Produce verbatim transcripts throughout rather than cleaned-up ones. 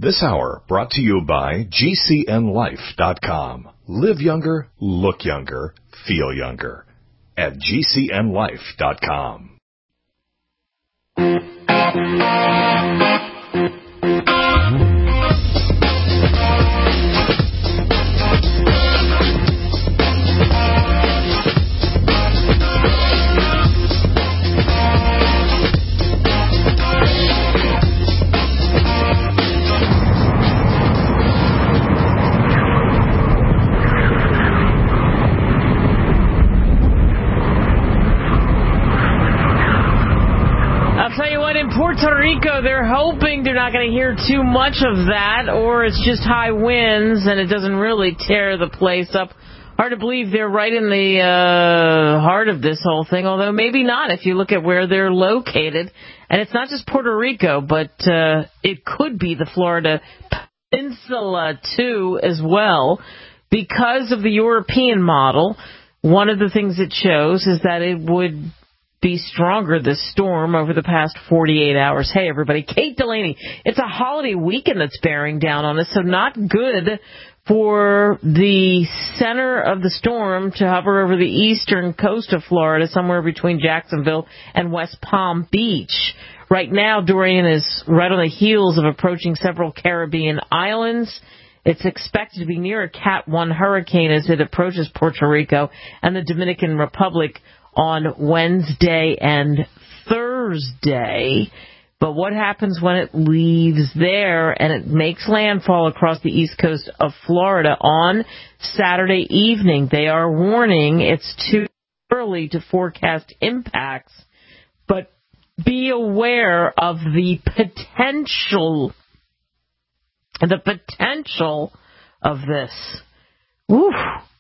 This hour brought to you by G C N life dot com. Live younger, look younger, feel younger at G C N life dot com. Puerto Rico, they're hoping they're not going to hear too much of that, or it's just high winds and it doesn't really tear the place up. Hard to believe they're right in the uh, heart of this whole thing, although maybe not if you look at where they're located. And it's not just Puerto Rico, but uh, it could be the Florida Peninsula, too, as well. Because of the European model, one of the things it shows is that it would be stronger, this storm, over the past forty-eight hours. Hey, everybody, Kate Delaney. It's a holiday weekend that's bearing down on us, so not good for the center of the storm to hover over the eastern coast of Florida, somewhere between Jacksonville and West Palm Beach. Right now, Dorian is right on the heels of approaching several Caribbean islands. It's expected to be near a Cat one hurricane as it approaches Puerto Rico and the Dominican Republic on Wednesday and Thursday. But what happens when it leaves there and it makes landfall across the east coast of Florida on Saturday evening? They are warning it's too early to forecast impacts, but be aware of the potential, the potential of this. Woof.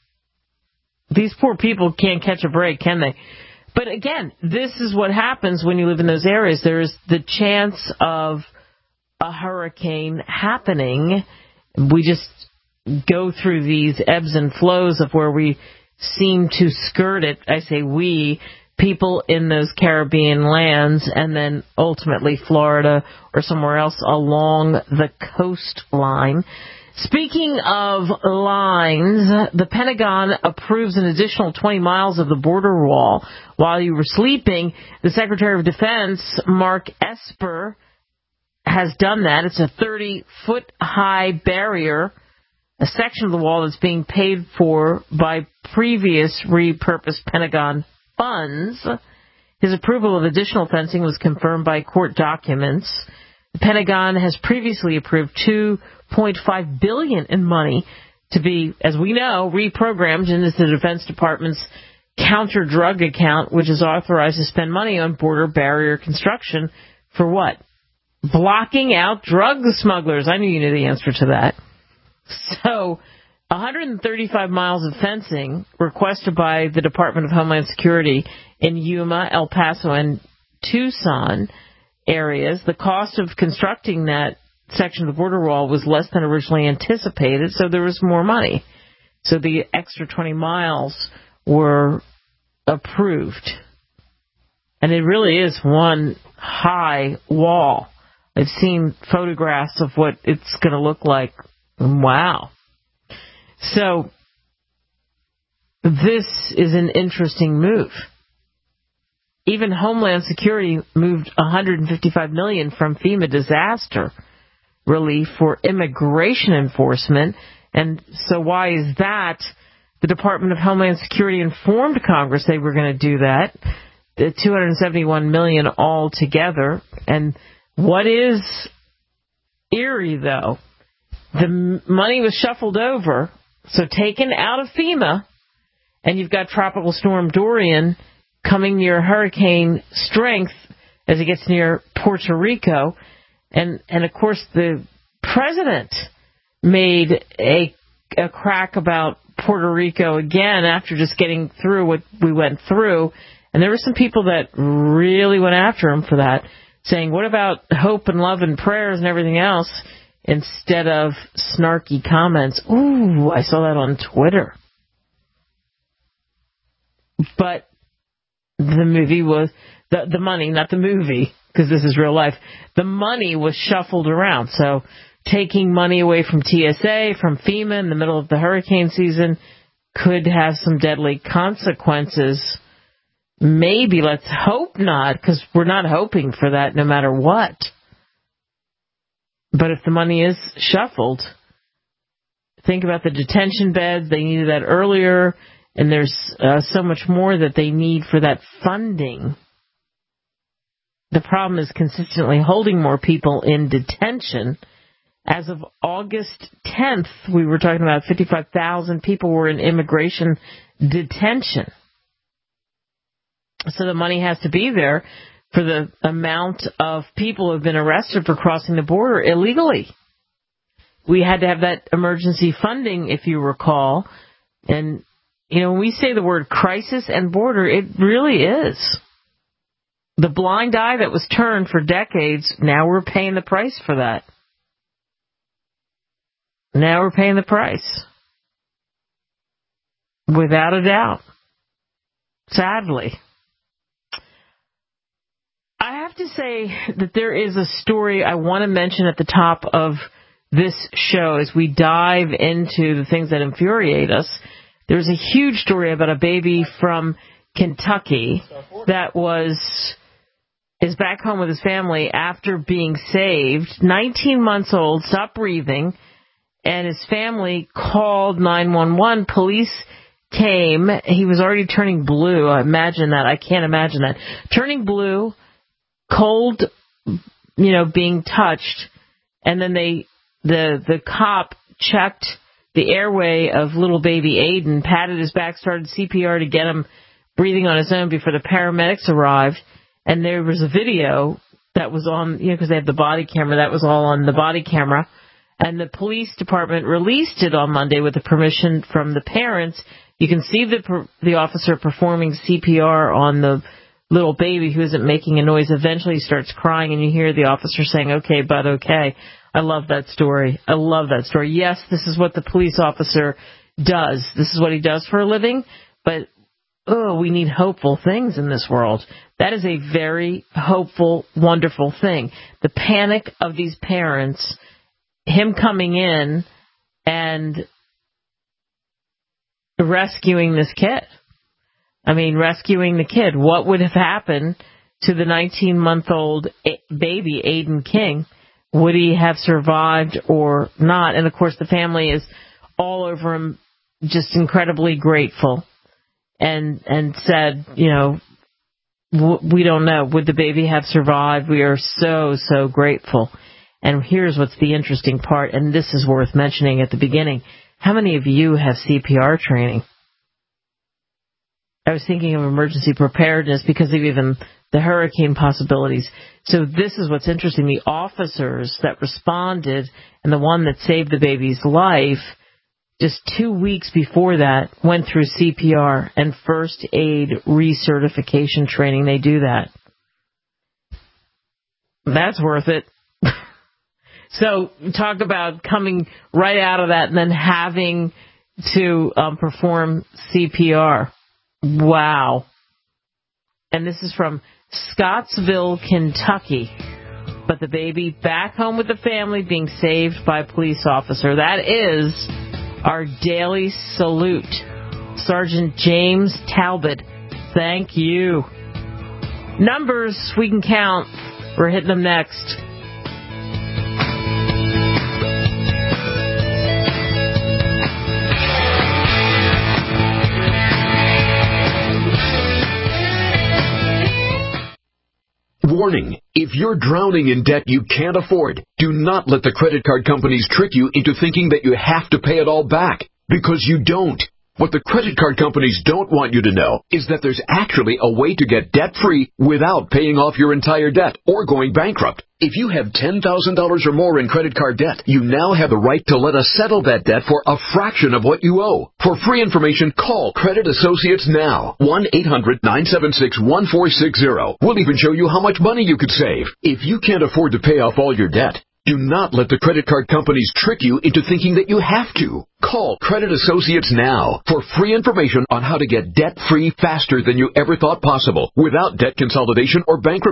These poor people can't catch a break, can they? But again, this is what happens when you live in those areas. There's the chance of a hurricane happening. We just go through these ebbs and flows of where we seem to skirt it. I say we, people in those Caribbean lands, and then ultimately Florida or somewhere else along the coastline. Speaking of lines, the Pentagon approves an additional twenty miles of the border wall. While you were sleeping, the Secretary of Defense, Mark Esper, has done that. It's a thirty-foot high barrier, a section of the wall that's being paid for by previous repurposed Pentagon funds. His approval of additional fencing was confirmed by court documents. The Pentagon has previously approved two point five billion dollars in money to be, as we know, reprogrammed into the Defense Department's counter-drug account, which is authorized to spend money on border barrier construction for what? Blocking out drug smugglers. I knew you knew the answer to that. So, one hundred thirty-five miles of fencing requested by the Department of Homeland Security in Yuma, El Paso, and Tucson areas. The cost of constructing that section of the border wall was less than originally anticipated, so there was more money. So the extra twenty miles were approved. And it really is one high wall. I've seen photographs of what it's going to look like. Wow. So this is an interesting move. Even Homeland Security moved one hundred fifty-five million dollars from FEMA disaster relief for immigration enforcement. And so why is that? The Department of Homeland Security informed Congress they were going to do that. The two hundred seventy-one million dollars altogether. And what is eerie, though, the money was shuffled over, so taken out of FEMA, and you've got Tropical Storm Dorian coming near hurricane strength as it gets near Puerto Rico. And, and of course, the president made a, a crack about Puerto Rico again after just getting through what we went through. And there were some people that really went after him for that, saying, what about hope and love and prayers and everything else, instead of snarky comments. Ooh, I saw that on Twitter. But the movie was, the, the money, not the movie, because this is real life, the money was shuffled around. So taking money away from T S A, from FEMA in the middle of the hurricane season could have some deadly consequences. Maybe, let's hope not, because we're not hoping for that no matter what. But if the money is shuffled, think about the detention beds. They needed that earlier, and there's uh, so much more that they need for that funding. The problem is consistently holding more people in detention. As of August tenth, we were talking about fifty-five thousand people were in immigration detention. So the money has to be there for the amount of people who have been arrested for crossing the border illegally. We had to have that emergency funding, if you recall. And, you know, when we say the word crisis and border, it really is. The blind eye that was turned for decades, now we're paying the price for that. Now we're paying the price. Without a doubt. Sadly. I have to say that there is a story I want to mention at the top of this show as we dive into the things that infuriate us. There's a huge story about a baby from Kentucky that was is back home with his family after being saved, nineteen months old, stopped breathing, and his family called nine one one. Police came. He was already turning blue. Imagine that. I can't imagine that. Turning blue, cold, you know, being touched, and then they, the the cop checked the airway of little baby Aiden, patted his back, started C P R to get him breathing on his own before the paramedics arrived. And there was a video that was on, you know, because they have the body camera, that was all on the body camera. And the police department released it on Monday with the permission from the parents. You can see the the officer performing C P R on the little baby who isn't making a noise. Eventually he starts crying, and you hear the officer saying, "Okay, bud, okay." I love that story. I love that story. Yes, this is what the police officer does. This is what he does for a living. But, oh, we need hopeful things in this world. That is a very hopeful, wonderful thing. The panic of these parents, him coming in and rescuing this kid. I mean, rescuing the kid. What would have happened to the nineteen-month-old baby, Aiden King? Would he have survived or not? And, of course, the family is all over him, just incredibly grateful, and and said, you know, w- we don't know. Would the baby have survived? We are so, so grateful. And here's what's the interesting part, and this is worth mentioning at the beginning. How many of you have C P R training? I was thinking of emergency preparedness because of even the hurricane possibilities. So this is what's interesting. The officers that responded and the one that saved the baby's life, just two weeks before that, went through C P R and first aid recertification training. They do that. That's worth it. So talk about coming right out of that and then having to um, perform C P R. Wow. And this is from Scottsville, Kentucky. But the baby back home with the family being saved by a police officer. That is our daily salute. Sergeant James Talbot, thank you. Numbers we can count. We're hitting them next. Warning, if you're drowning in debt you can't afford, do not let the credit card companies trick you into thinking that you have to pay it all back, because you don't. What the credit card companies don't want you to know is that there's actually a way to get debt-free without paying off your entire debt or going bankrupt. If you have ten thousand dollars or more in credit card debt, you now have the right to let us settle that debt for a fraction of what you owe. For free information, call Credit Associates now. one eight hundred nine seven six one four six zero. We'll even show you how much money you could save. If you can't afford to pay off all your debt, do not let the credit card companies trick you into thinking that you have to. Call Credit Associates now for free information on how to get debt-free faster than you ever thought possible without debt consolidation or bankruptcy.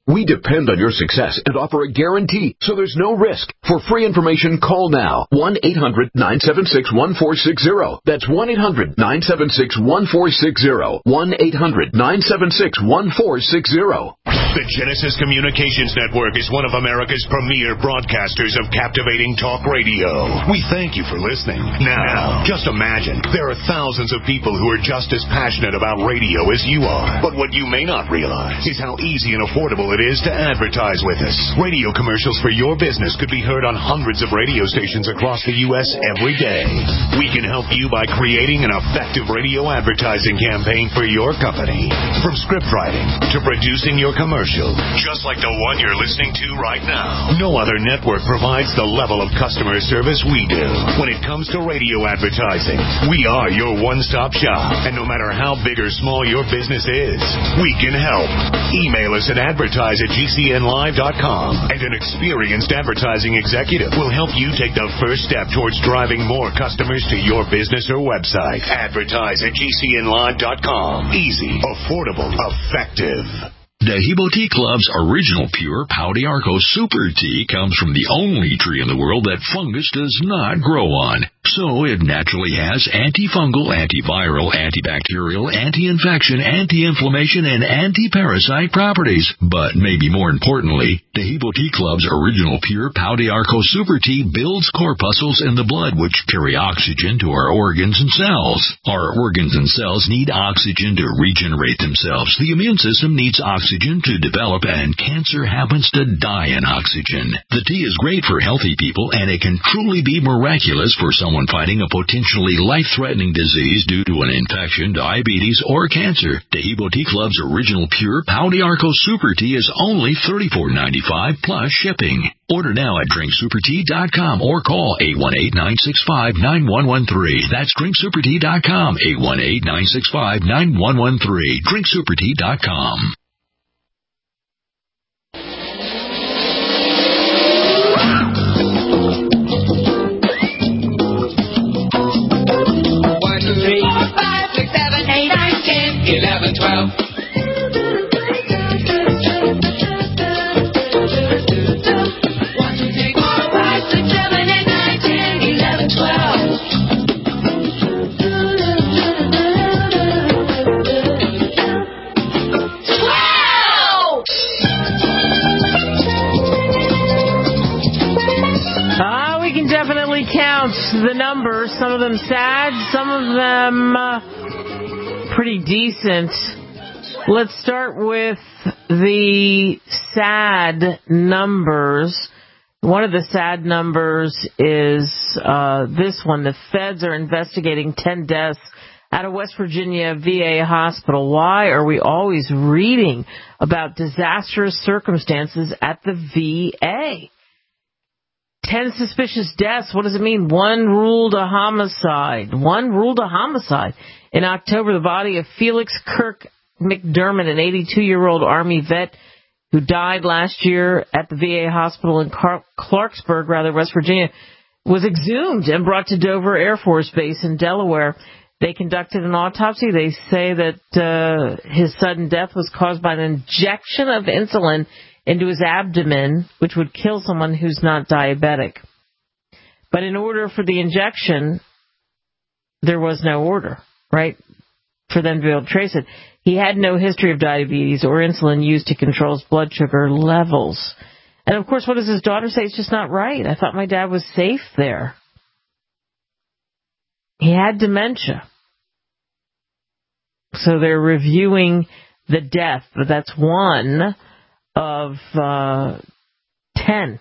We depend on your success and offer a guarantee, so there's no risk. For free information, call now. one eight hundred nine seven six one four six zero. That's one eight hundred nine seven six one four six zero. one eight hundred nine seven six one four six zero. The Genesis Communications Network is one of America's premier broadcasters of captivating talk radio. We thank you for listening. Now, just imagine, there are thousands of people who are just as passionate about radio as you are. But what you may not realize is how easy and affordable it is to advertise with us. Radio commercials for your business could be heard on hundreds of radio stations across the U S every day. We can help you by creating an effective radio advertising campaign for your company. From script writing to producing your commercial, just like the one you're listening to right now. No other network provides the level of customer service we do. When it comes to radio advertising, we are your one-stop shop. And no matter how big or small your business is, we can help. Email us at advertise at G C N live dot com, and an experienced advertising executive will help you take the first step towards driving more customers to your business or website. Advertise at G C N live dot com. Easy, affordable, effective. Dehibo Tea Club's original pure Pau de Arco Super Tea comes from the only tree in the world that fungus does not grow on. So it naturally has antifungal, antiviral, antibacterial, anti-infection, anti-inflammation, and anti-parasite properties. But maybe more importantly, Dehibo Tea Club's original pure Pau de Arco Super Tea builds corpuscles in the blood which carry oxygen to our organs and cells. Our organs and cells need oxygen to regenerate themselves. The immune system needs oxygen Oxygen to develop, and cancer happens to die in oxygen. The tea is great for healthy people, and it can truly be miraculous for someone fighting a potentially life-threatening disease due to an infection, diabetes, or cancer. Dehibo Tea Club's original pure Pau de Arco Super Tea is only thirty-four ninety-five plus shipping. Order now at drink super tea dot com or call eight one eight, nine six five, nine one one three. That's drink super tea dot com, eight one eight, nine six five, nine one one three. drink super tea dot com. eleven, twelve. One, two, three, four, five, six, seven, eight, nine, ten, eleven, twelve. Twelve! Ah, we can definitely count the numbers. Some of them sad, some of them uh, pretty decent. Let's start with the sad numbers. One of the sad numbers is uh, this one. The feds are investigating ten deaths at a West Virginia V A hospital. Why are we always reading about disastrous circumstances at the V A? Ten suspicious deaths. What does it mean? One ruled a homicide. One ruled a homicide. In October, the body of Felix Kirk McDermott, an eighty-two-year-old Army vet who died last year at the V A hospital in Car- Clarksburg, rather, West Virginia, was exhumed and brought to Dover Air Force Base in Delaware. They conducted an autopsy. They say that uh, his sudden death was caused by an injection of insulin into his abdomen, which would kill someone who's not diabetic. But in order for the injection, there was no order, right, for them to be able to trace it. He had no history of diabetes or insulin used to control his blood sugar levels. And, of course, what does his daughter say? It's just not right. I thought my dad was safe there. He had dementia. So they're reviewing the death, but that's one of uh, ten.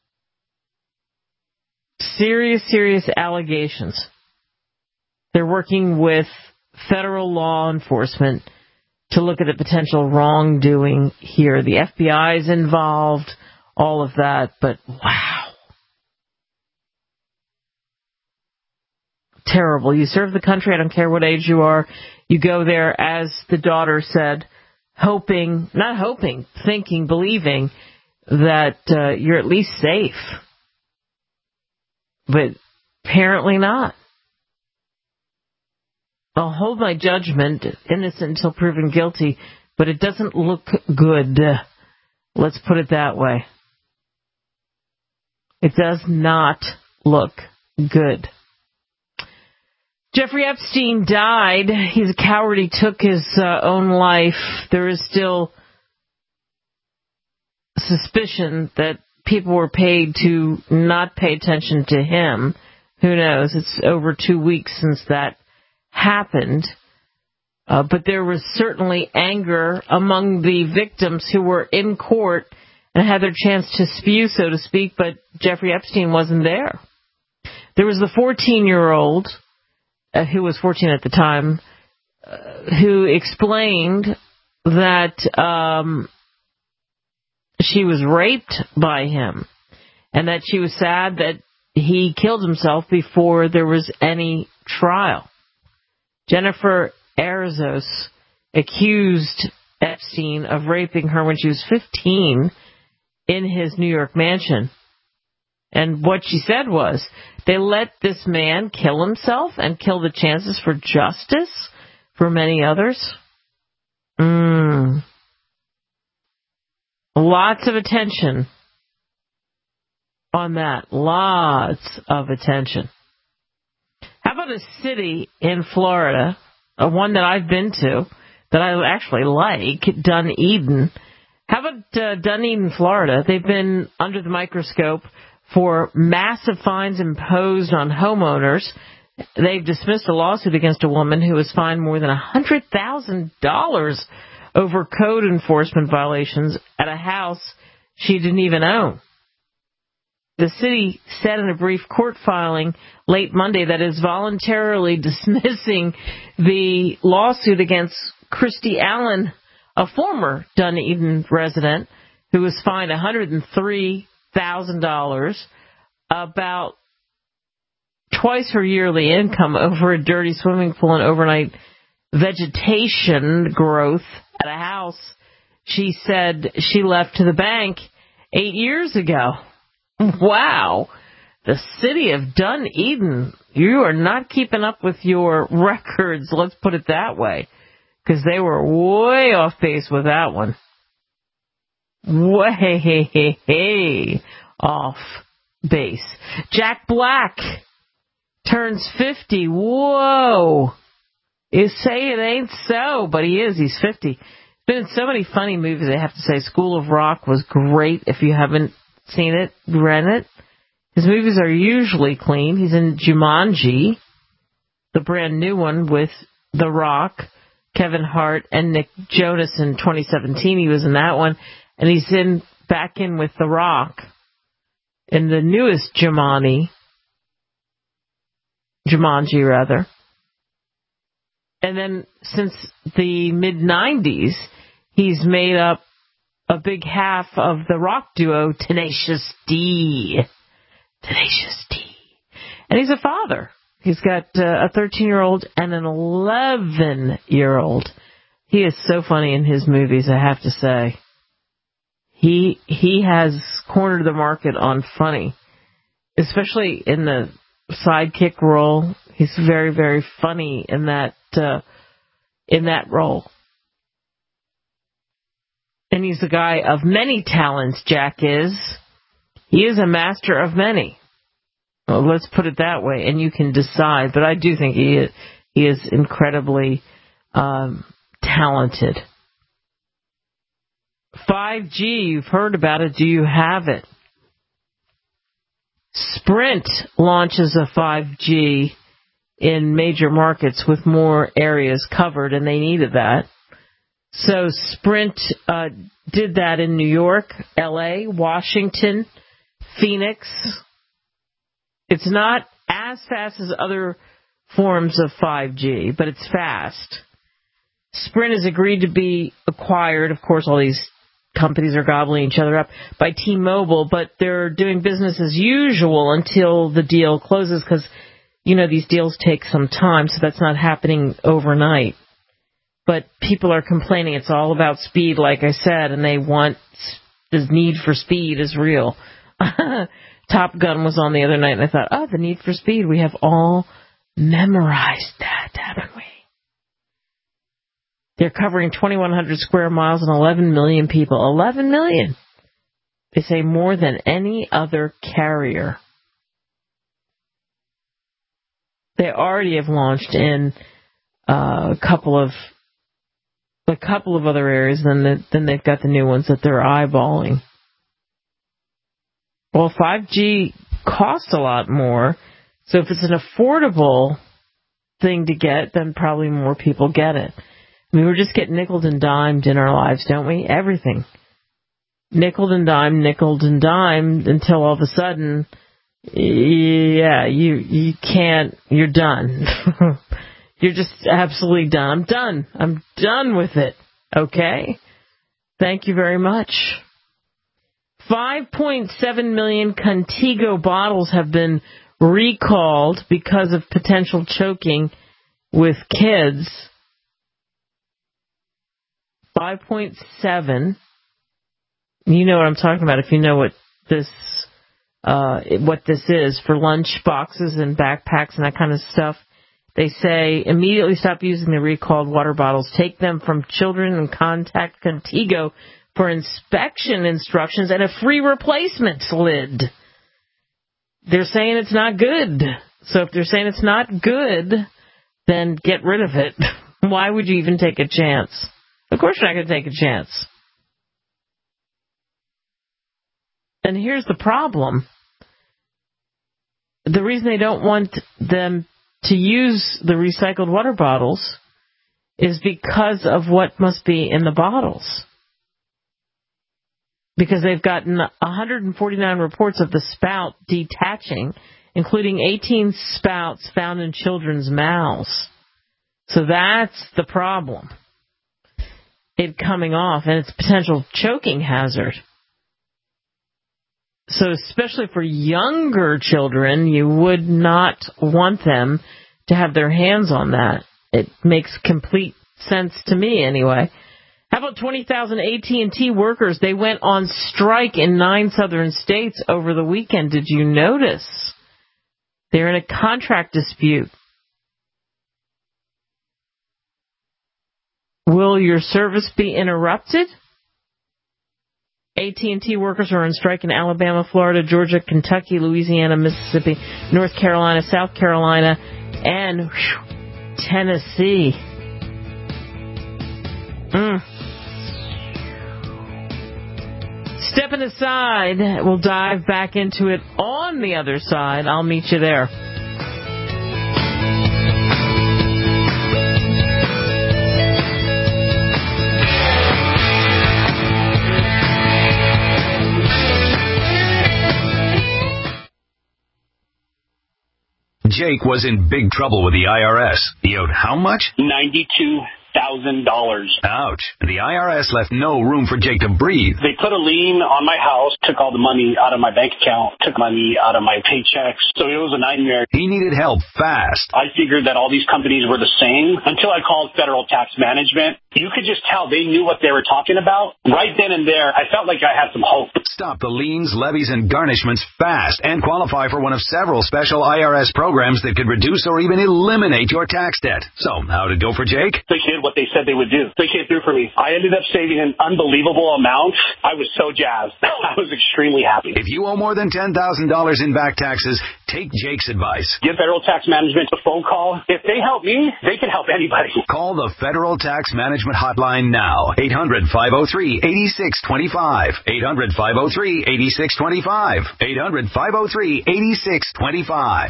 Serious, serious allegations. They're working with federal law enforcement to look at the potential wrongdoing here. The F B I is involved, all of that, but wow. Terrible. You serve the country, I don't care what age you are. You go there, as the daughter said, hoping, not hoping, thinking, believing that uh, you're at least safe. But apparently not. I'll hold my judgment, innocent until proven guilty, but it doesn't look good. Let's put it that way. It does not look good. Jeffrey Epstein died. He's a coward. He took his uh, own life. There is still suspicion that people were paid to not pay attention to him. Who knows? It's over two weeks since that happened. Uh, but there was certainly anger among the victims who were in court and had their chance to spew, so to speak, but Jeffrey Epstein wasn't there. There was the fourteen-year-old, uh, who was fourteen at the time, uh, who explained that um, she was raped by him and that she was sad that he killed himself before there was any trial. Jennifer Arzos accused Epstein of raping her when she was fifteen in his New York mansion. And what she said was, they let this man kill himself and kill the chances for justice for many others. Mm. Lots of attention on that. Lots of attention. How about a city in Florida, uh, one that I've been to, that I actually like, Dunedin. How about uh, Dunedin, Florida? They've been under the microscope for massive fines imposed on homeowners. They've dismissed a lawsuit against a woman who was fined more than one hundred thousand dollars over code enforcement violations at a house she didn't even own. The city said in a brief court filing late Monday that it is voluntarily dismissing the lawsuit against Christy Allen, a former Dunedin resident who was fined one hundred three thousand dollars, about twice her yearly income, over a dirty swimming pool and overnight vegetation growth at a house she said she left to the bank eight years ago. Wow. The city of Dunedin, you are not keeping up with your records, let's put it that way, because they were way off base with that one. Way off base. Jack Black turns fifty. Whoa. You say it ain't so, but he is. He's fifty. He's been in so many funny movies, I have to say. School of Rock was great. If you haven't seen it, rent it. His movies are usually clean. He's in Jumanji, the brand new one with The Rock, Kevin Hart, and Nick Jonas in twenty seventeen. He was in that one. And he's in back in with The Rock in the newest Jumanji. Jumanji, rather. And then since the mid nineties, he's made up a big half of the rock duo Tenacious D. Tenacious D. And he's a father. He's got uh, a thirteen-year-old and an eleven-year-old. He is so funny in his movies, I have to say. He he has cornered the market on funny, especially in the sidekick role. He's very, very funny in that uh, in that role. And he's a guy of many talents, Jack is. He is a master of many. Well, let's put it that way, and you can decide. But I do think he is, he is incredibly um, talented. five G, you've heard about it. Do you have it? Sprint launches a five G in major markets with more areas covered, and they needed that. So Sprint uh, did that in New York, L A, Washington, Phoenix. It's not as fast as other forms of five G, but it's fast. Sprint has agreed to be acquired. Of course, all these companies are gobbling each other up by T-Mobile, but they're doing business as usual until the deal closes because, you know, these deals take some time, so that's not happening overnight. But people are complaining it's all about speed, like I said, and they want, the need for speed is real. Top Gun was on the other night, and I thought, oh, the need for speed, we have all memorized that, haven't we? They're covering twenty-one hundred square miles and eleven million people. eleven million. They say more than any other carrier. They already have launched in uh, a couple of a couple of other areas, then the, then they've got the new ones that they're eyeballing. Well, five G costs a lot more, so if it's an affordable thing to get, then probably more people get it. I mean, we're just getting nickeled and dimed in our lives, don't we? Everything. Nickeled and dimed, nickeled and dimed, until all of a sudden, yeah, you you can't, you're done. You're just absolutely done. I'm done. I'm done with it. Okay? Thank you very much. five point seven million Contigo bottles have been recalled because of potential choking with kids. five point seven. You know what I'm talking about if you know what this uh, what this is for lunch boxes and backpacks and that kind of stuff. They say immediately stop using the recalled water bottles. Take them from children and contact Contigo for inspection instructions and a free replacement lid. They're saying it's not good. So if they're saying it's not good, then get rid of it. Why would you even take a chance? Of course you're not going to take a chance. And here's the problem. The reason they don't want them to use the recycled water bottles is because of what must be in the bottles. Because they've gotten one hundred forty-nine reports of the spout detaching, including eighteen spouts found in children's mouths. So that's the problem. It coming off, and it's a potential choking hazard. So especially for younger children, you would not want them to have their hands on that. It makes complete sense to me anyway. How about twenty thousand A T and T workers? They went on strike in nine southern states over the weekend. Did you notice? They're in a contract dispute. Will your service be interrupted? A T and T workers are on strike in Alabama, Florida, Georgia, Kentucky, Louisiana, Mississippi, North Carolina, South Carolina, and whew, Tennessee. Mm. Stepping aside, we'll dive back into it on the other side. I'll meet you there. Jake was in big trouble with the I R S. He owed how much? ninety-two thousand dollars. Ouch. The I R S left no room for Jake to breathe. They put a lien on my house, took all the money out of my bank account, took money out of my paychecks. So it was a nightmare. He needed help fast. I figured that all these companies were the same until I called Federal Tax Management. You could just tell they knew what they were talking about. Right then and there, I felt like I had some hope. Stop the liens, levies, and garnishments fast and qualify for one of several special I R S programs that could reduce or even eliminate your tax debt. So, how'd it go for Jake? They did what they said they would do. They came through for me. I ended up saving an unbelievable amount. I was so jazzed. I was extremely happy. If you owe more than ten thousand dollars in back taxes, take Jake's advice. Give Federal Tax Management a phone call. If they help me, they can help anybody. Call the Federal Tax Management Hotline now. eight hundred, five oh three, eight six two five. eight hundred, five oh three, eight six two five. eight hundred, five oh three, eight six two five.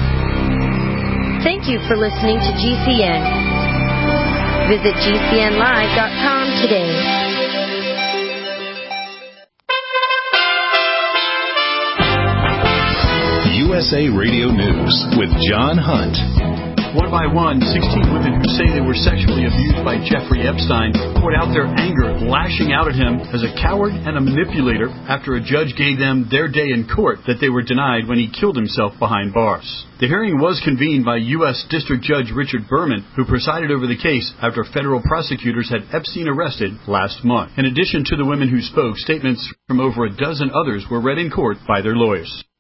Thank you for listening to G C N. Visit G C N live dot com today. U S A Radio News with John Hunt. One by one, sixteen women who say they were sexually abused by Jeffrey Epstein poured out their anger, lashing out at him as a coward and a manipulator after a judge gave them their day in court that they were denied when he killed himself behind bars. The hearing was convened by U S District Judge Richard Berman, who presided over the case after federal prosecutors had Epstein arrested last month. In addition to the women who spoke, statements from over a dozen others were read in court by their lawyers.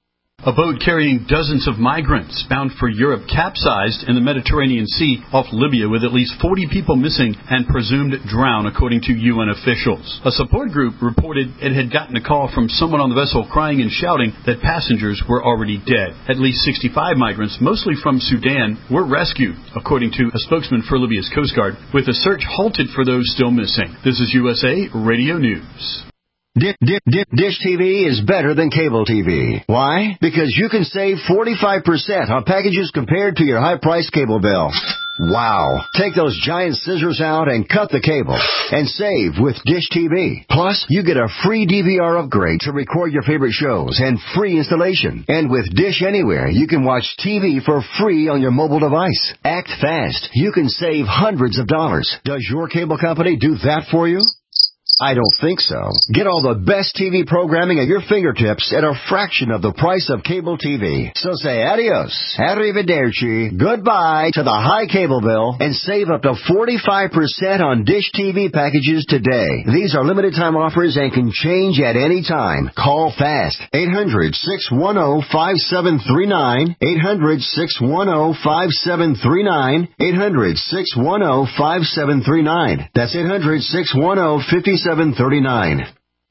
A boat carrying dozens of migrants bound for Europe capsized in the Mediterranean Sea off Libya with at least forty people missing and presumed drowned, according to U N officials. A support group reported it had gotten a call from someone on the vessel crying and shouting that passengers were already dead. At least sixty-five migrants, mostly from Sudan, were rescued, according to a spokesman for Libya's Coast Guard, with a search halted for those still missing. This is U S A Radio News. Dish, dish, dish T V is better than cable T V. Why? Because you can save forty-five percent on packages compared to your high-priced cable bill. Wow. Take those giant scissors out and cut the cable and save with Dish T V. Plus, you get a free D V R upgrade to record your favorite shows and free installation. And with Dish Anywhere, you can watch T V for free on your mobile device. Act fast. You can save hundreds of dollars. Does your cable company do that for you? I don't think so. Get all the best T V programming at your fingertips at a fraction of the price of cable T V. So say adios, arrivederci, goodbye to the high cable bill and save up to forty-five percent on Dish T V packages today. These are limited time offers and can change at any time. Call fast. eight hundred, six one zero, five seven three nine. eight hundred, six one zero, five seven three nine. eight hundred, six one zero, five seven three nine. That's eight hundred, six one zero, five seven three nine.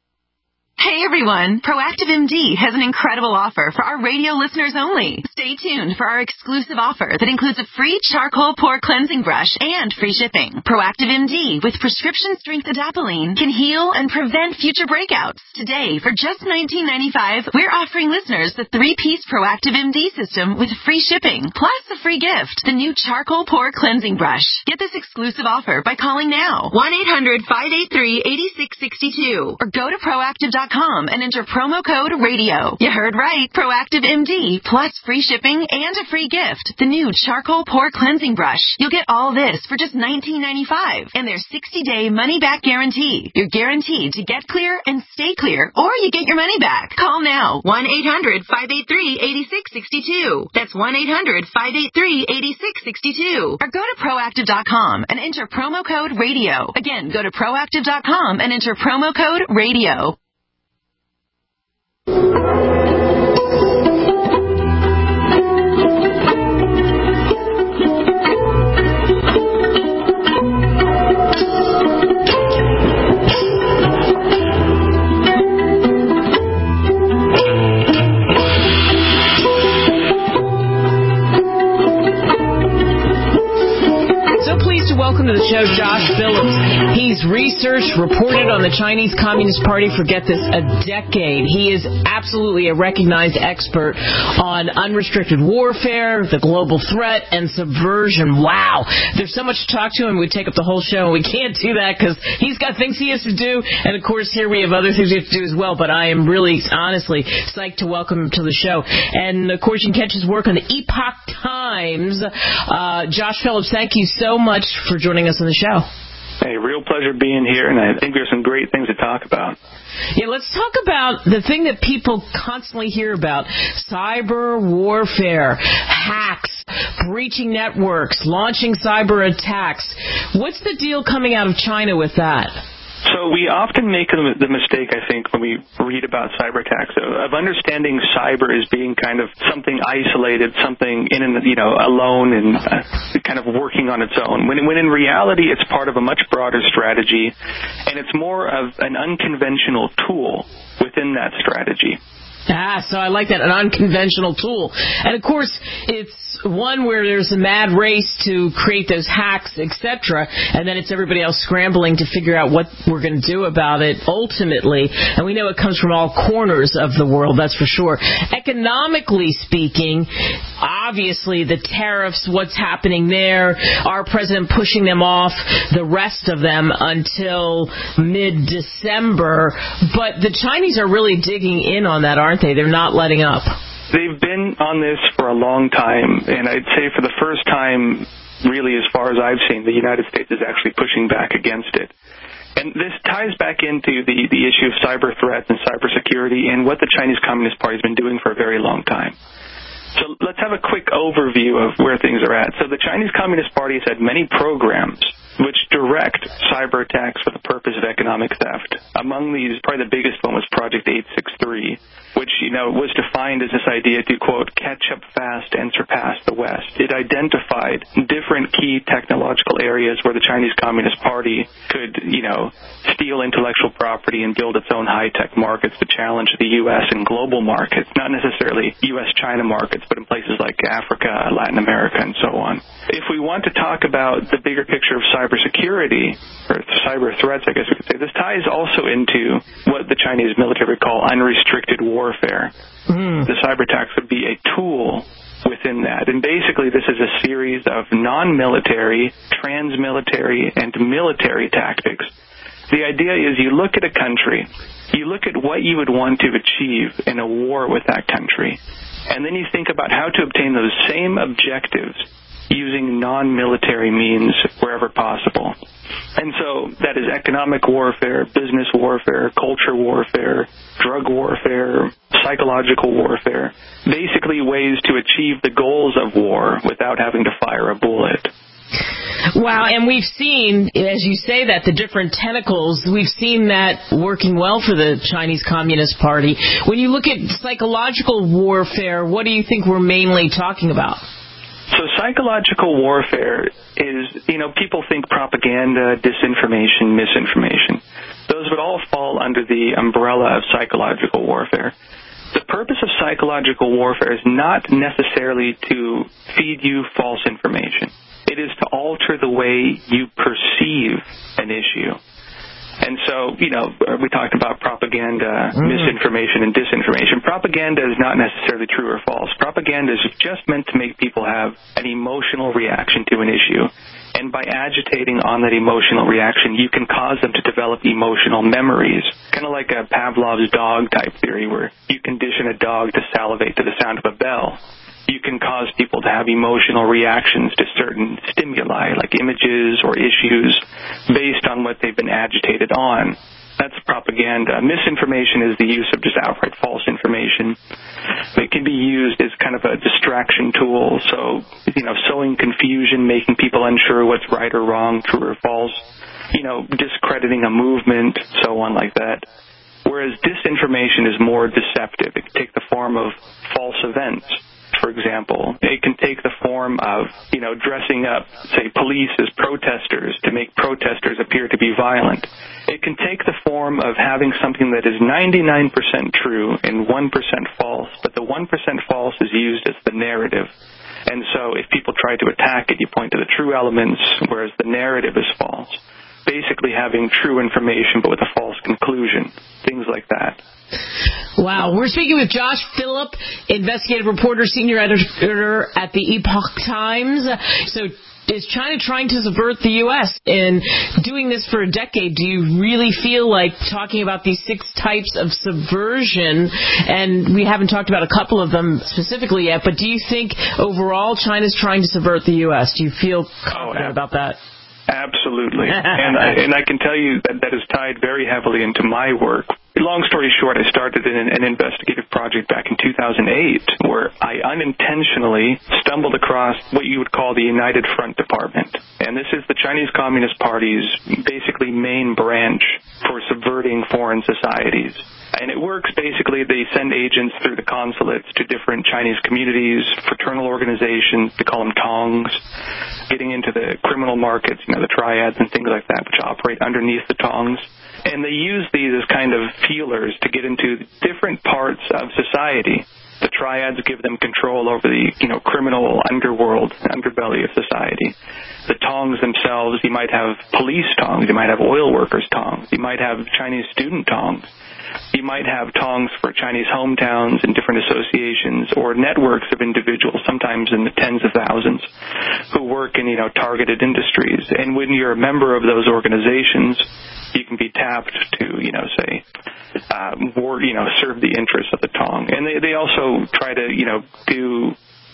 Hey everyone, Proactive M D has an incredible offer for our radio listeners only. Stay tuned for our exclusive offer that includes a free charcoal pore cleansing brush and free shipping. Proactive M D with prescription strength adapalene can heal and prevent future breakouts. Today, for just nineteen ninety-five dollars, we're offering listeners the three-piece Proactive M D system with free shipping, plus a free gift, the new charcoal pore cleansing brush. Get this exclusive offer by calling now, one eight hundred, five eight three, eight six six two, or go to proactive dot com and enter promo code radio. You heard right. Proactive M D plus free shipping and a free gift. The new charcoal pore cleansing brush. You'll get all this for just nineteen ninety-five dollars and their sixty day money back guarantee. You're guaranteed to get clear and stay clear, or you get your money back. Call now. one eight hundred, five eight three, eight six six two. That's one eight hundred, five eight three, eight six six two. Or go to proactive dot com and enter promo code radio. Again, go to proactive dot com and enter promo code radio. Welcome to the show, Josh Phillips. He's researched, reported on the Chinese Communist Party for, get this, a decade. He is absolutely a recognized expert on unrestricted warfare, the global threat, and subversion. Wow. There's so much to talk to him. We take up the whole show, and we can't do that because he's got things he has to do. And, of course, here we have other things we have to do as well. But I am really, honestly, psyched to welcome him to the show. And, of course, you can catch his work on the Epoch Times. Uh, Josh Phillips, thank you so much for joining us on the show. Hey, real pleasure being here, and I think there's some great things to talk about. Yeah, let's talk about the thing that people constantly hear about, cyber warfare, hacks, breaching networks, launching cyber attacks. What's the deal coming out of China with that? So we often make the mistake, I think, when we read about cyber attacks, of understanding cyber as being kind of something isolated, something in and, you know, alone and uh, kind of working on its own. When, when in reality, it's part of a much broader strategy, and it's more of an unconventional tool within that strategy. Ah, so I like that, an unconventional tool. And, of course, it's one where there's a mad race to create those hacks, et cetera, and then it's everybody else scrambling to figure out what we're going to do about it ultimately. And we know it comes from all corners of the world, that's for sure. Economically speaking, obviously the tariffs, what's happening there, our president pushing them off, the rest of them until mid-December. But the Chinese are really digging in on that, aren't they? They're not letting up. They've been on this for a long time, and I'd say for the first time, really as far as I've seen, the United States is actually pushing back against it. And this ties back into the, the issue of cyber threats and cybersecurity and what the Chinese Communist Party has been doing for a very long time. So let's have a quick overview of where things are at. So the Chinese Communist Party has had many programs which direct cyber attacks for the purpose of economic theft. Among these, probably the biggest one was Project eight six three, which, you know, was defined as this idea to, quote, catch up fast and surpass the West. It identified different key technological areas where the Chinese Communist Party could, you know, steal intellectual property and build its own high-tech markets to challenge the U S and global markets, not necessarily U S China markets, but in places like Africa, Latin America, and so on. If we want to talk about the bigger picture of cybersecurity, or cyber threats, I guess we could say, this ties also into what the Chinese military call unrestricted warfare. Mm. The cyber attacks would be a tool within that. And basically this is a series of non-military, trans-military, and military tactics. The idea is you look at a country, you look at what you would want to achieve in a war with that country, and then you think about how to obtain those same objectives using non-military means wherever possible. And so that is economic warfare, business warfare, culture warfare, drug warfare, psychological warfare, basically ways to achieve the goals of war without having to fire a bullet. Wow, and we've seen, as you say that, the different tentacles, we've seen that working well for the Chinese Communist Party. When you look at psychological warfare, what do you think we're mainly talking about? So psychological warfare is, you know, people think propaganda, disinformation, misinformation. Those would all fall under the umbrella of psychological warfare. The purpose of psychological warfare is not necessarily to feed you false information. It is to alter the way you perceive an issue. And so, you know, we talked about propaganda, mm. misinformation, and disinformation. Propaganda is not necessarily true or false. Propaganda is just meant to make people have an emotional reaction to an issue. And by agitating on that emotional reaction, you can cause them to develop emotional memories, kind of like a Pavlov's dog type theory where you condition a dog to salivate to the sound of a bell. You can cause people to have emotional reactions to certain stimuli, like images or issues, based on what they've been agitated on. That's propaganda. Misinformation is the use of just outright false information. It can be used as kind of a distraction tool, so, you know, sowing confusion, making people unsure what's right or wrong, true or false, you know, discrediting a movement, so on like that. Whereas disinformation is more deceptive. It can take the form of false events. For example, it can take the form of, you know, dressing up, say, police as protesters to make protesters appear to be violent. It can take the form of having something that is ninety-nine percent true and one percent false, but the one percent false is used as the narrative. And so if people try to attack it, you point to the true elements, whereas the narrative is false. Basically having true information but with a false conclusion, things like that. Wow. We're speaking with Josh Phillip, investigative reporter, senior editor at the Epoch Times. So is China trying to subvert the U S? In doing this for a decade, do you really feel like talking about these six types of subversion, and we haven't talked about a couple of them specifically yet, but do you think overall China's trying to subvert the U S? Do you feel confident oh, about that? Absolutely. and, I, and I can tell you that that is tied very heavily into my work. Long story short, I started an, an investigative project back in two thousand eight where I unintentionally stumbled across what you would call the United Front Department. And this is the Chinese Communist Party's basically main branch for subverting foreign societies. And it works basically, they send agents through the consulates to different Chinese communities, fraternal organizations, they call them tongs, getting into the criminal markets, you know, the triads and things like that, which operate underneath the tongs. And they use these as kind of feelers to get into different parts of society. The triads give them control over the, you know, criminal underworld, underbelly of society. The tongs themselves, you might have police tongs, you might have oil workers tongs, you might have Chinese student tongs. You might have tongs for Chinese hometowns and different associations or networks of individuals, sometimes in the tens of thousands, who work in, you know, targeted industries. And when you're a member of those organizations, you can be tapped to, you know, say, um, or, you know, serve the interests of the tong. And they, they also try to, you know, do...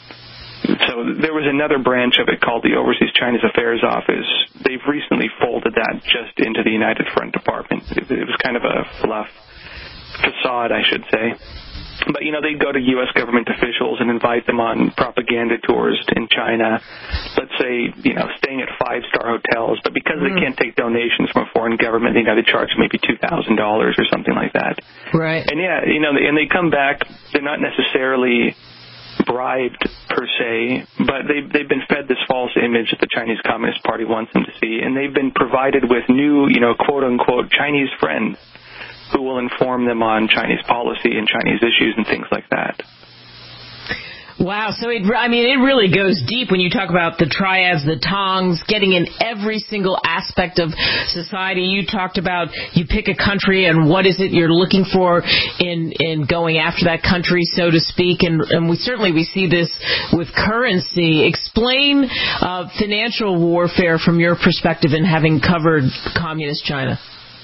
So there was another branch of it called the Overseas Chinese Affairs Office. They've recently folded that just into the United Front Department. It, it was kind of a fluff facade, I should say. But, you know, they go to U S government officials and invite them on propaganda tours in China, let's say, you know, staying at five-star hotels. But because mm. they can't take donations from a foreign government, they got to charge maybe two thousand dollars or something like that. Right. And, yeah, you know, and they come back, they're not necessarily bribed per se, but they've, they've been fed this false image that the Chinese Communist Party wants them to see, and they've been provided with new, you know, quote-unquote Chinese friends who will inform them on Chinese policy and Chinese issues and things like that. Wow, so it, I mean, it really goes deep when you talk about the triads, the tongs, getting in every single aspect of society. You talked about you pick a country and what is it you're looking for in, in going after that country, so to speak, and, and we certainly we see this with currency. Explain uh, financial warfare from your perspective in having covered communist China.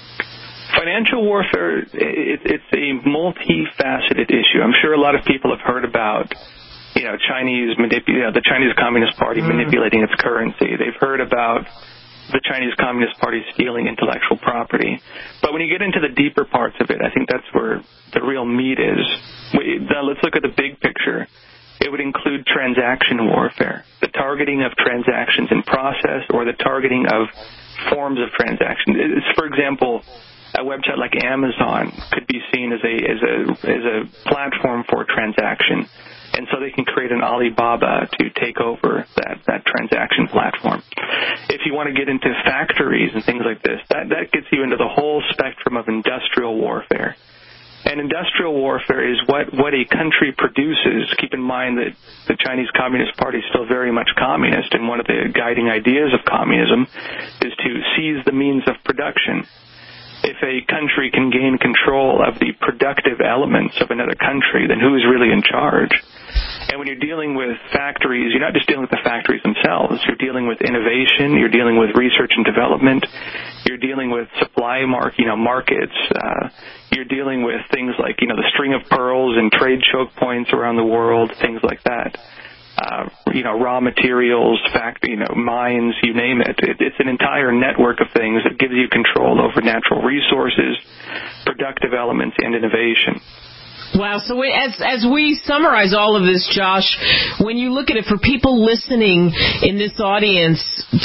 Financial warfare, it, it's a multifaceted issue. I'm sure a lot of people have heard about, you know, Chinese manip- you know, the Chinese Communist Party mm. manipulating its currency. They've heard about the Chinese Communist Party stealing intellectual property. But when you get into the deeper parts of it, I think that's where the real meat is. We, now let's look at the big picture. It would include transaction warfare, the targeting of transactions in process or the targeting of forms of transactions. It's, for example, a website like Amazon could be seen as a as a as a platform for transaction, and so they can create an Alibaba to take over that, that transaction platform. If you want to get into factories and things like this, that, that gets you into the whole spectrum of industrial warfare. And industrial warfare is what, what a country produces. Keep in mind that the Chinese Communist Party is still very much communist, and one of the guiding ideas of communism is to seize the means of production. If a country can gain control of the productive elements of another country, then who is really in charge? And when you're dealing with factories, you're not just dealing with the factories themselves. You're dealing with innovation. You're dealing with research and development. You're dealing with supply mark, you know, markets. Uh, you're dealing with things like, you know, the string of pearls and trade choke points around the world, things like that. Uh, you know, raw materials, fact, you know, mines, you name it. it. It's an entire network of things that gives you control over natural resources, productive elements, and innovation. Wow. So as as we summarize all of this, Josh, when you look at it, for people listening in this audience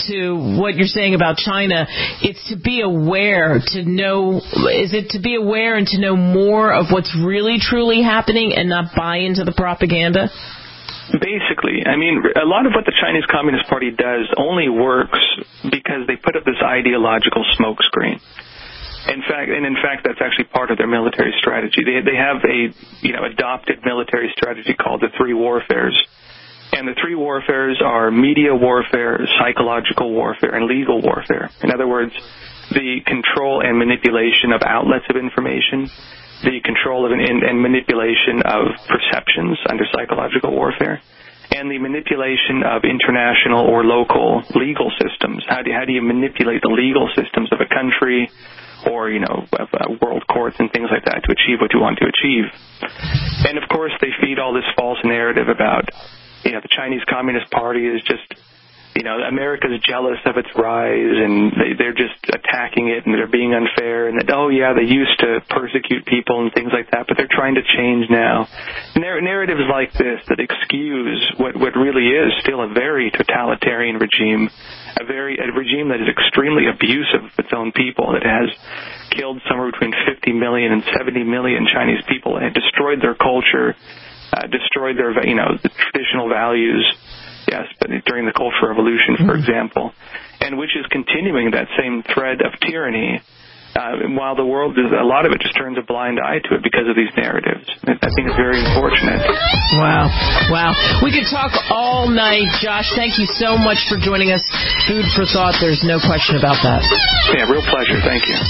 to what you're saying about China, it's to be aware, to know, is it to be aware and to know more of what's really, truly happening and not buy into the propaganda? Basically, I mean, a lot of what the Chinese Communist Party does only works because they put up this ideological smokescreen. In fact, and in fact, that's actually part of their military strategy. They they have a you know adopted military strategy called the three warfares, and the three warfares are media warfare, psychological warfare, and legal warfare. In other words, the control and manipulation of outlets of information, the control of an, and, and manipulation of perceptions under psychological warfare, and the manipulation of international or local legal systems. How do, how do you manipulate the legal systems of a country or, you know, of, uh, world courts and things like that to achieve what you want to achieve? And, of course, they feed all this false narrative about, you know, the Chinese Communist Party is just, you know, America's jealous of its rise, and they, they're just attacking it, and they're being unfair, and that, oh, yeah, they used to persecute people and things like that, but they're trying to change now. Narr- narratives like this that excuse what, what really is still a very totalitarian regime, a very a regime that is extremely abusive of its own people, that has killed somewhere between fifty million and seventy million Chinese people, and destroyed their culture, uh, destroyed their, you know, the traditional values. Yes, but during the Cultural Revolution, for example, and which is continuing that same thread of tyranny, uh, while the world, is, a lot of it just turns a blind eye to it because of these narratives. I think it's very unfortunate. Wow. Wow. We could talk all night. Josh, thank you so much for joining us. Food for thought, there's no question about that. Yeah, real pleasure. Thank you.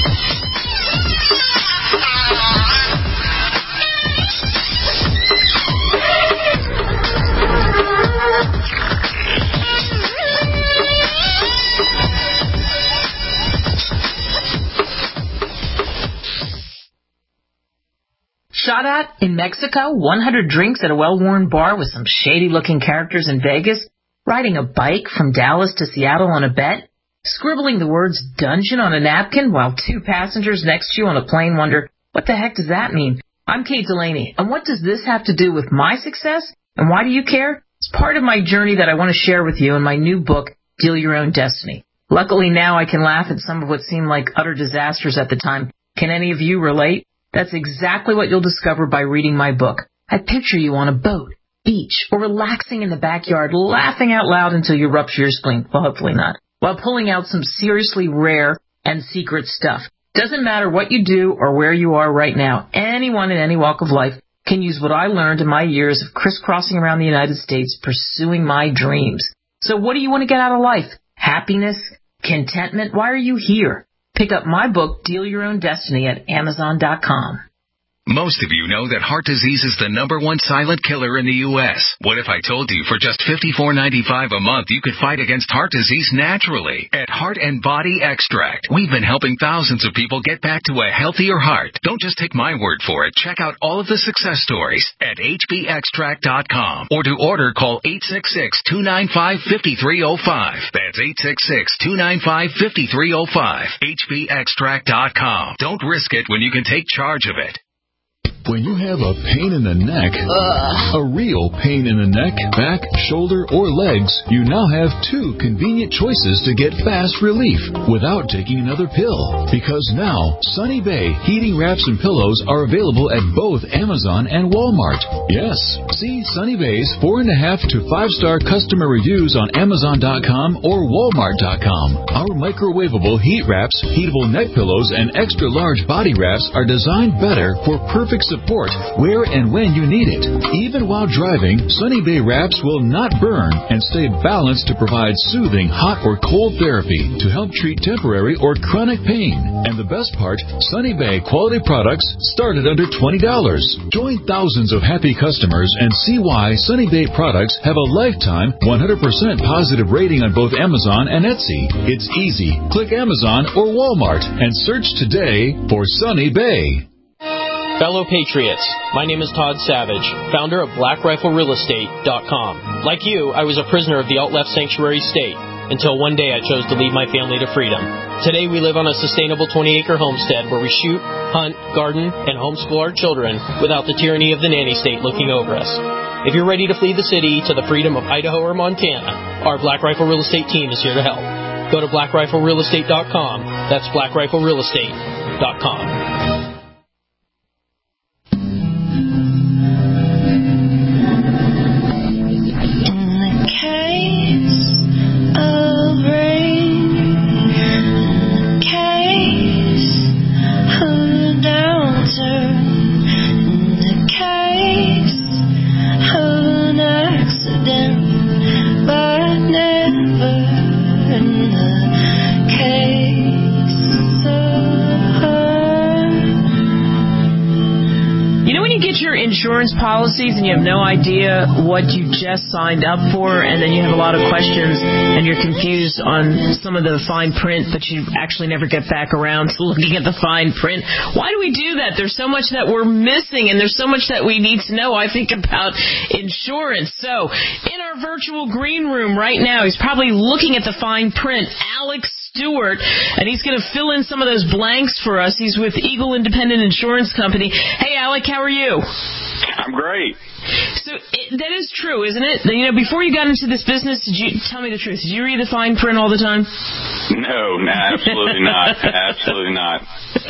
Shot at in Mexico, one hundred drinks at a well-worn bar with some shady-looking characters in Vegas, riding a bike from Dallas to Seattle on a bet, scribbling the words dungeon on a napkin while two passengers next to you on a plane wonder, what the heck does that mean? I'm Kate Delaney, and what does this have to do with my success, and why do you care? It's part of my journey that I want to share with you in my new book, Deal Your Own Destiny. Luckily now I can laugh at some of what seemed like utter disasters at the time. Can any of you relate? That's exactly what you'll discover by reading my book. I picture you on a boat, beach, or relaxing in the backyard, laughing out loud until you rupture your spleen. Well, hopefully not. While pulling out some seriously rare and secret stuff. Doesn't matter what you do or where you are right now. Anyone in any walk of life can use what I learned in my years of crisscrossing around the United States pursuing my dreams. So what do you want to get out of life? Happiness? Contentment? Why are you here? Pick up my book, Deal Your Own Destiny, at Amazon dot com. Most of you know that heart disease is the number one silent killer in the U S What if I told you for just fifty-four ninety-five a month you could fight against heart disease naturally at Heart and Body Extract? We've been helping thousands of people get back to a healthier heart. Don't just take my word for it. Check out all of the success stories at H B extract dot com, or to order, call eight six six, two nine five, five three zero five. That's eight six six, two nine five, five three zero five. H B extract dot com. Don't risk it when you can take charge of it. When you have a pain in the neck, Ugh. a real pain in the neck, back, shoulder, or legs, you now have two convenient choices to get fast relief without taking another pill. Because now, Sunny Bay heating wraps and pillows are available at both Amazon and Walmart. Yes, see Sunny Bay's four and a half to five star customer reviews on Amazon dot com or Walmart dot com. Our microwavable heat wraps, heatable neck pillows, and extra large body wraps are designed better for perfect support Support where and when you need it. Even while driving, Sunny Bay wraps will not burn and stay balanced to provide soothing hot or cold therapy to help treat temporary or chronic pain. And the best part, Sunny Bay quality products start at under twenty dollars. Join thousands of happy customers and see why Sunny Bay products have a lifetime one hundred percent positive rating on both Amazon and Etsy. It's easy. Click Amazon or Walmart and search today for Sunny Bay. Fellow Patriots, my name is Todd Savage, founder of Black Rifle Real Estate dot com. Like you, I was a prisoner of the alt-left sanctuary state until one day I chose to lead my family to freedom. Today we live on a sustainable twenty acre homestead where we shoot, hunt, garden, and homeschool our children without the tyranny of the nanny state looking over us. If you're ready to flee the city to the freedom of Idaho or Montana, our Black Rifle Real Estate team is here to help. Go to Black Rifle Real Estate dot com. That's Black Rifle Real Estate dot com. Insurance policies and you have no idea what you just signed up for, and then you have a lot of questions and you're confused on some of the fine print, but you actually never get back around to looking at the fine print. Why do we do that? There's so much that we're missing, and there's so much that we need to know, I think, about insurance. So in our virtual green room right now, he's probably looking at the fine print, Alex Stewart, and he's going to fill in some of those blanks for us. He's with Eagle Independent Insurance Company. Hey, Alec, how are you? I'm great. So it, that is true, isn't it? You know, before you got into this business, did you tell me the truth? Did you read the fine print all the time? No, absolutely not. Absolutely not.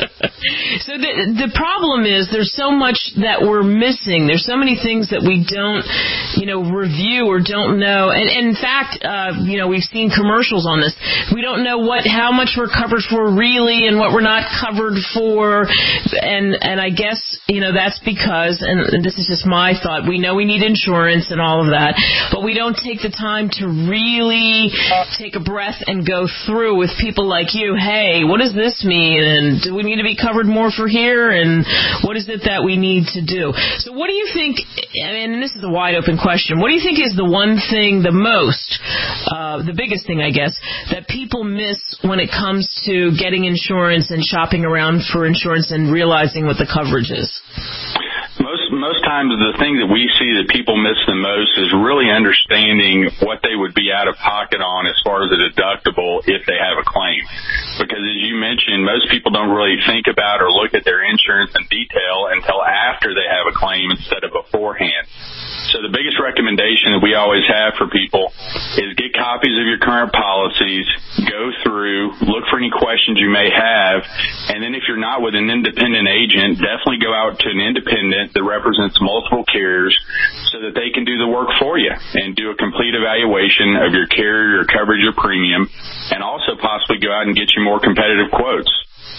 So the the problem is there's so much that we're missing. There's so many things that we don't, you know, review or don't know. And, and in fact, uh, you know, we've seen commercials on this. We don't know what how much we're covered for really and what we're not covered for. And and I guess, you know, that's because, and this is just my thought, we know we need insurance and all of that, but we don't take the time to really take a breath and go through with people like you. Hey, what does this mean? And do we need to be covered more for here? And what is it that we need to do? So what do you think, and this is a wide open question, what do you think is the one thing the most, uh, the biggest thing, I guess, that people miss when it comes to getting insurance and shopping around for insurance and realizing what the coverage is? Most most times the thing that we see that people miss the most is really understanding what they would be out of pocket on as far as a deductible if they have a claim. Because as you mentioned, most people don't really think about or look at their insurance in detail until after they have a claim instead of beforehand. So the biggest recommendation that we always have for people is get copies of your current policies, go through, look for any questions you may have, and then if you're not with an independent agent, definitely go out to an independent that represents multiple carriers so that they can do the work for you and do a complete evaluation of your carrier, your coverage, your premium, and also possibly go out and get you more competitive quotes.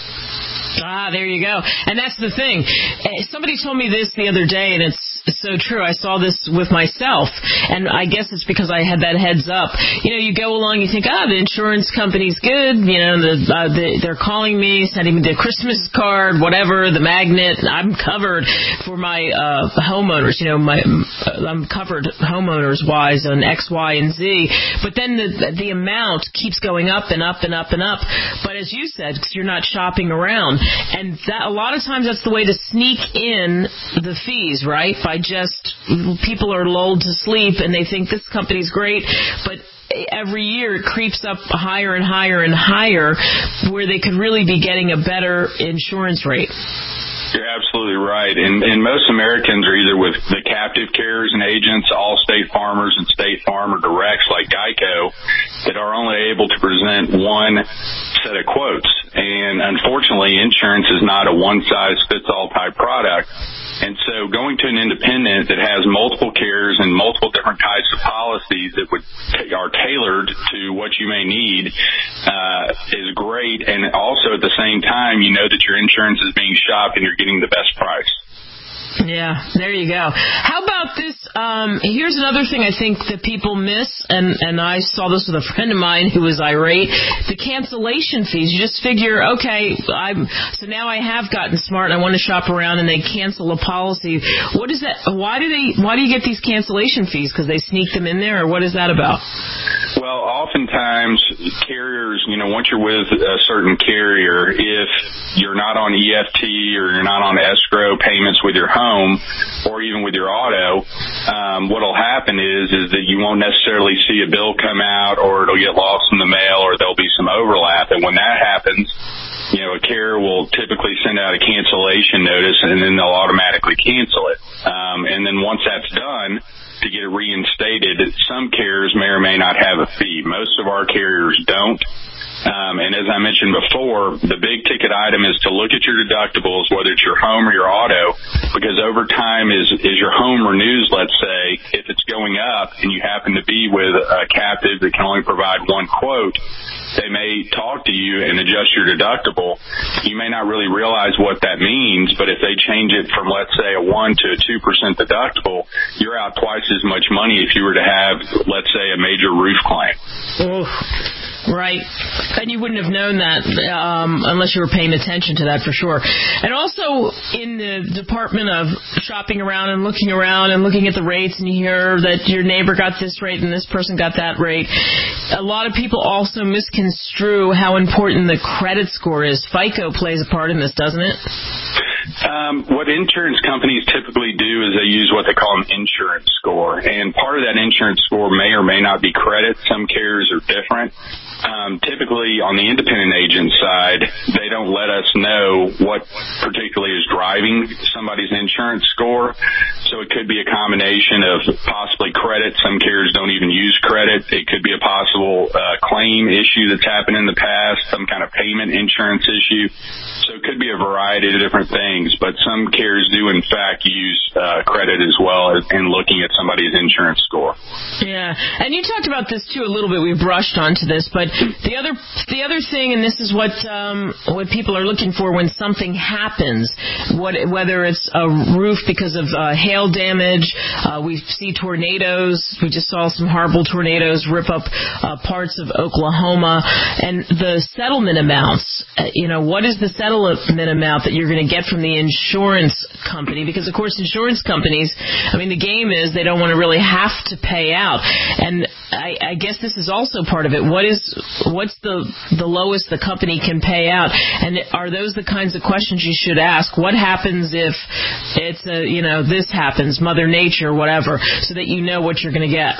Ah, there you go. And that's the thing. Somebody told me this the other day, and it's so true. I saw this with myself, and I guess it's because I had that heads up. You know, you go along, you think, ah, the insurance company's good. You know, the, uh, the, they're calling me, sending me the Christmas card, whatever, the magnet. I'm covered for my uh, homeowners. You know, my I'm covered homeowners-wise on X, Y, and Z. But then the the amount keeps going up and up and up and up. But as you said, because you're not shopping around. And that, a lot of times that's the way to sneak in the fees, right? By just, people are lulled to sleep and they think this company's great, but every year it creeps up higher and higher and higher where they could really be getting a better insurance rate. You're absolutely right. And, and most Americans are either with the captive carriers and agents, Allstate Farmers and State Farm, or directs like Geico that are only able to present one set of quotes. And unfortunately, insurance is not a one-size-fits-all type product. And so going to an independent that has multiple carriers and multiple different types of policies that would are tailored to what you may need uh, is great. And also at the same time, you know that your insurance is being shopped and you're getting the best price. Yeah, there you go. How about this? Um, here's another thing I think that people miss, and, and I saw this with a friend of mine who was irate, the cancellation fees. You just figure, okay, I'm so now I have gotten smart and I want to shop around, and they cancel a policy. What is that? Why do they? Why do you get these cancellation fees? Because they sneak them in there, or what is that about? Well, oftentimes carriers, you know, once you're with a certain carrier, if you're not on E F T or you're not on escrow payments with your home or even with your auto, um, what'll happen is is that you won't necessarily see a bill come out, or it'll get lost in the mail, or there'll be some overlap. And when that happens, you know, a carrier will typically send out a cancellation notice, and then they'll automatically cancel it. Um, and then once that's done, to get it reinstated, some carriers may or may not have a fee. Most of our carriers don't. Um, and as I mentioned before, the big ticket item is to look at your deductibles, whether it's your home or your auto, because over time, as, as your home renews, let's say, if it's going up and you happen to be with a captive that can only provide one quote, they may talk to you and adjust your deductible. You may not really realize what that means, but if they change it from, let's say, a one to a two percent deductible, you're out twice as much money if you were to have, let's say, a major roof claim. Oof. Right. And you wouldn't have known that um, unless you were paying attention to that for sure. And also in the department of shopping around and looking around and looking at the rates, and you hear that your neighbor got this rate and this person got that rate, a lot of people also misconstrue how important the credit score is. FICO plays a part in this, doesn't it? Um, what insurance companies typically do is they use what they call an insurance score. And part of that insurance score may or may not be credit. Some carriers are different. Um, typically, on the independent agent side, they don't let us know what particularly is driving somebody's insurance score. So it could be a combination of possibly credit. Some carriers don't even use credit. It could be a possible uh, claim issue that's happened in the past, some kind of payment insurance issue. So it could be a variety of different things, but some carriers do, in fact, use uh, credit as well as in looking at somebody's insurance score. Yeah, and you talked about this, too, a little bit. We brushed onto this, but the other the other thing, and this is what um, what people are looking for when something happens, what, whether it's a roof because of uh, hail damage, uh, we see tornadoes. We just saw some horrible tornadoes rip up uh, parts of Oklahoma, and the settlement amounts. Uh, you know, what is the settlement amount that you're going to get from the insurance company? Because, of course, insurance companies, I mean, the game is they don't want to really have to pay out. out. And I, I guess this is also part of it. What is what's the the lowest the company can pay out? And are those the kinds of questions you should ask? What happens if it's a, you know, this happens, Mother Nature, whatever, so that you know what you're going to get?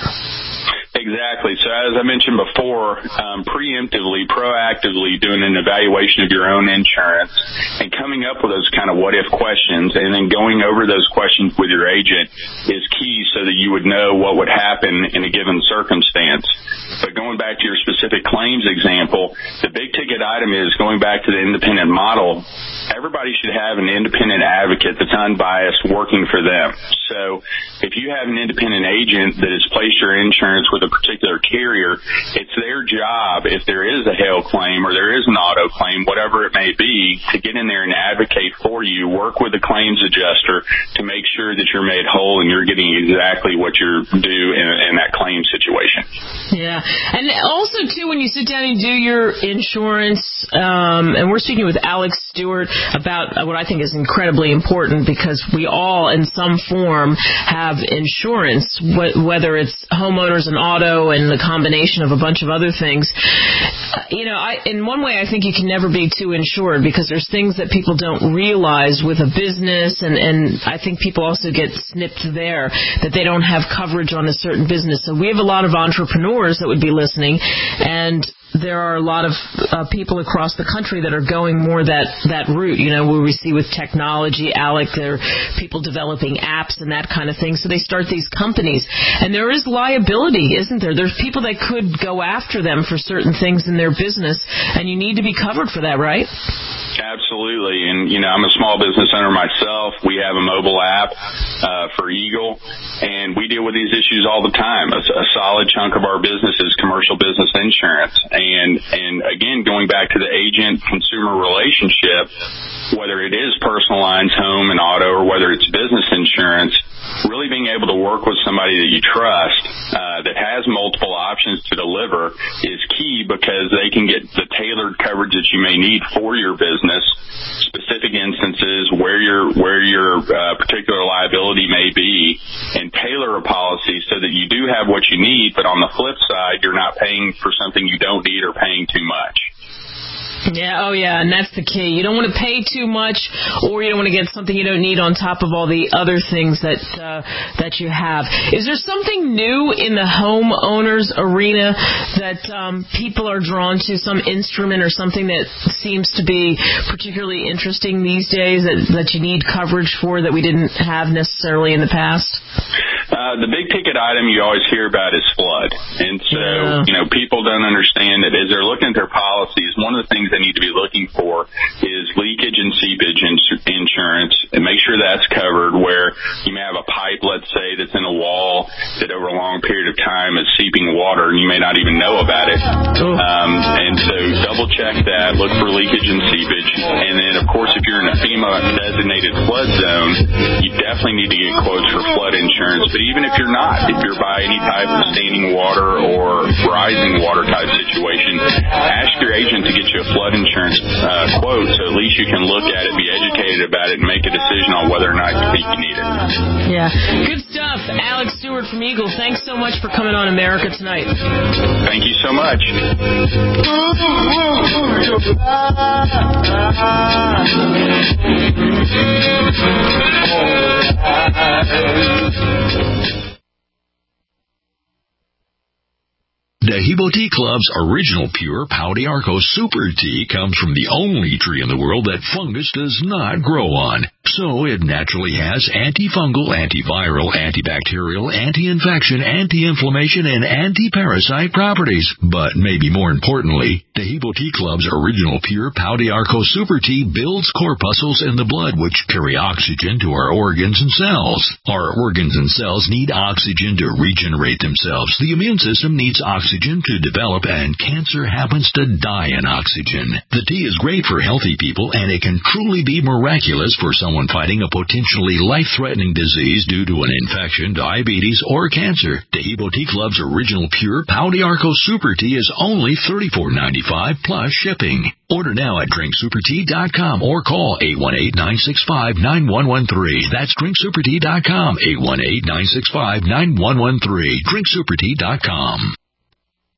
Exactly. So as I mentioned before, um, preemptively, proactively doing an evaluation of your own insurance and coming up with those kind of what-if questions and then going over those questions with your agent is key so that you would know what would happen in a given circumstance. But going back to your specific claims example, the big-ticket item is going back to the independent model. Everybody should have an independent advocate that's unbiased working for them. So if you have an independent agent that has placed your insurance with a particular carrier, it's their job, if there is a hail claim or there is an auto claim, whatever it may be, to get in there and advocate for you, work with the claims adjuster to make sure that you're made whole and you're getting exactly what you're due in, in that claim situation. Yeah. And also, too, when you sit down and do your insurance, um, and we're speaking with Alex Stewart about what I think is incredibly important because we all, in some form, have insurance, wh- whether it's homeowners and auto and the combination of a bunch of other things. Uh, you know, I, in one way, I think you can never be too insured because there's things that people don't realize with a business, and, and I think people also get snipped there that they don't have coverage on a certain business. So we have a lot of entrepreneurs that would be listening, and there are a lot of uh, people across the country that are going more that, that route, you know, where we see with technology, Alec, there are people developing apps and that kind of thing. So they start these companies. And there is liability, isn't there? There's people that could go after them for certain things in their business, and you need to be covered for that, right? Absolutely. And, you know, I'm a small business owner myself. We have a mobile app uh, for Eagle, and we deal with these issues all the time. A, a solid chunk of our business is commercial business insurance. And, and again, going back to the agent-consumer relationship, whether it is personal lines, home and auto, or whether it's business insurance, really being able to work with somebody that you trust uh, that has multiple options to deliver is key because they can get the tailored coverage that you may need for your business, specific instances where your where your uh, particular liability may be, and tailor a policy so that you do have what you need, but on the flip side, you're not paying for something you don't need or paying too much. Yeah, oh yeah, and that's the key. You don't want to pay too much, or you don't want to get something you don't need on top of all the other things that uh, that you have. Is there something new in the homeowners arena that um, people are drawn to, some instrument or something that seems to be particularly interesting these days that, that you need coverage for that we didn't have necessarily in the past? Uh, the big ticket item you always hear about is flood. And so, yeah. you know, people don't understand that as they're looking at their policies, one of the things they need to be looking for is leakage and seepage ins- insurance, and make sure that's covered, where you may have a pipe, let's say, that's in a wall that over a long period of time is seeping water, and you may not even know about it. Um, and so double check that, look for leakage and seepage. And then, of course, if you're in a FEMA-designated flood zone, you definitely need to get quotes for flood insurance. But even if you're not, if you're by any type of standing water or rising water type situation, ask your agent to get you a flood insurance uh, quote, so at least you can look at it, be educated about it, and make a decision on whether or not you think you need it. Yeah. Good stuff. Alex Stewart from Eagle, thanks so much for coming on America Tonight. Thank you so much. Dahibo Tea Club's original pure Pau d'Arco Super Tea comes from the only tree in the world that fungus does not grow on. So it naturally has antifungal, antiviral, antibacterial, anti-infection, anti-inflammation, and anti-parasite properties. But maybe more importantly, Dahibo Tea Club's original pure Pau d'Arco Super Tea builds corpuscles in the blood which carry oxygen to our organs and cells. Our organs and cells need oxygen to regenerate themselves. The immune system needs oxygen to develop, and cancer happens to die in oxygen. The tea is great for healthy people, and it can truly be miraculous for some someone fighting a potentially life-threatening disease due to an infection, diabetes, or cancer. Taheebo Tea Club's original pure Pau d'Arco Super Tea is only thirty-four ninety-five plus shipping. Order now at drink super tea dot com or call eight one eight, nine six five, nine one one three. That's drink super tea dot com, eight one eight, nine six five, nine one one three. drink super tea dot com.